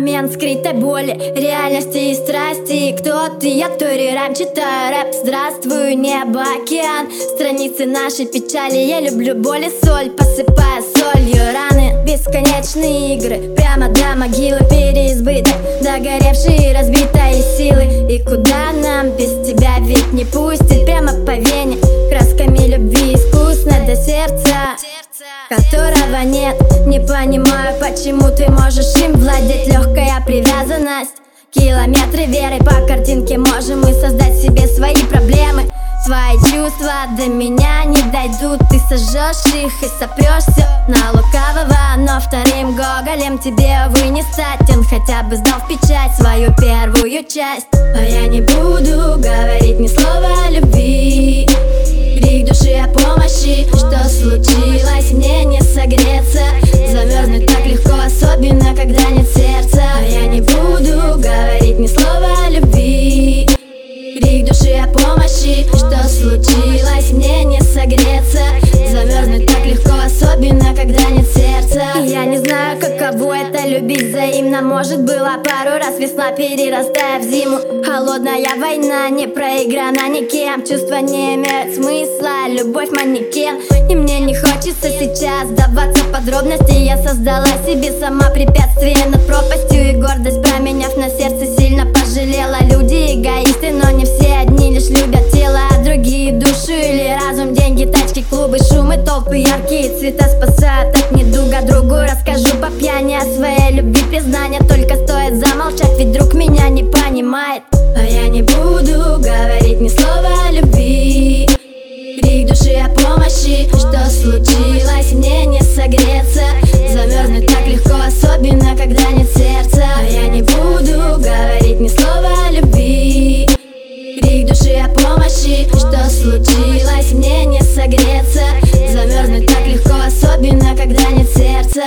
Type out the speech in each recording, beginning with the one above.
момент скрытой боли, реальности и страсти. Кто ты? Я Тори Райм, читаю рэп. Здравствуй, небо, океан, страницы нашей печали. Я люблю боль и соль, посыпая солью раны. Бесконечные игры, прямо до могилы. Переизбыток, догоревшие, разбитые силы. И куда нам без тебя, ведь не пустит. Прямо по вене, красками любви искусно до сердца, которого нет. Не понимаю, почему ты можешь им владеть. Легкая привязанность, километры веры. По картинке можем мы создать себе свои проблемы. Свои чувства до меня не дойдут. Ты сожжешь их и сопрешь все на лукавого. Но вторым Гоголем тебе, увы, не стать. Он хотя бы сдал в печать свою первую часть. А я не буду говорить ни слова о любви, крик души о помощи. Что случилось? Мне не согреться, замерзнуть так легко, особенно когда нет сердца. А я не буду говорить ни слова о любви, крик души о помощи. Что случилось? Мне не согреться, замерзнуть так легко, особенно когда нет сердца. И я не знаю, каково это любить взаимно. Может, была пару раз весна, перерастая в зиму. Холодная война не проиграна никем. Чувства не имеют смысла, любовь манекен. И мне не хочется сейчас сдаваться в подробности. Я создала себе сама препятствие над пропастью. И гордость, променяв на сердце, сильно пожалела. Люди эгоисты, но не все, одни лишь любят тело, а другие душу или разум. Деньги, тачки, клубы, шумы, толпы, яркие цвета спасают от недуга. Другу расскажу по пьяни о своей любви, признания. Только стоит замолчать, ведь друг меня не понимает. А я не буду говорить ни слова о любви, крик души о помощи. Что случилось? Мне не согреться, замерзнуть так легко, особенно когда нет сердца. А я не буду говорить ни слова о любви, крик души о помощи. Что случилось? Мне не согреться, замерзнуть так легко, особенно когда нет сердца.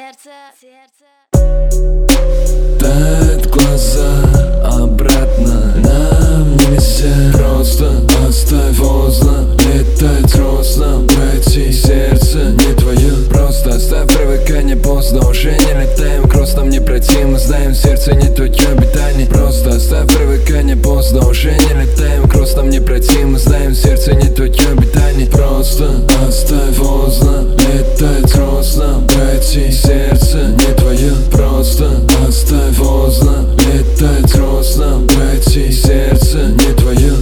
Тают глаза, обратно нам нельзя. Просто оставь, поздно летать взрослым. Пройти, сердце не твое. Просто оставь привыкание, поздно уже не летаем. Кросс нам не пройти, мы знаем, сердце не твое обитание. Просто оставь привыкание, поздно уже не летаем. Кросс нам не пройти, мы знаем, сердце не твое обитание. Просто оставь, поздно летать взрослым. Пройти, сердце не твое. Просто оставь, поздно летать взрослым. Пройти, сердце не твое.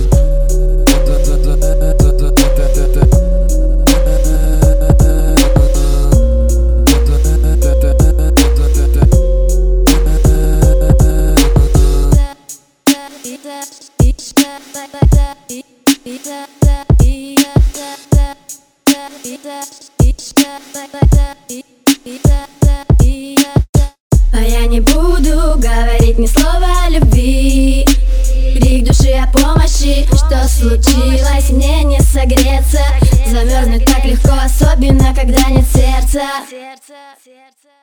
А я не буду говорить ни слова о любви, крик души о помощи. Что случилось? Мне не согреться, замерзнуть так легко, особенно когда нет сердца.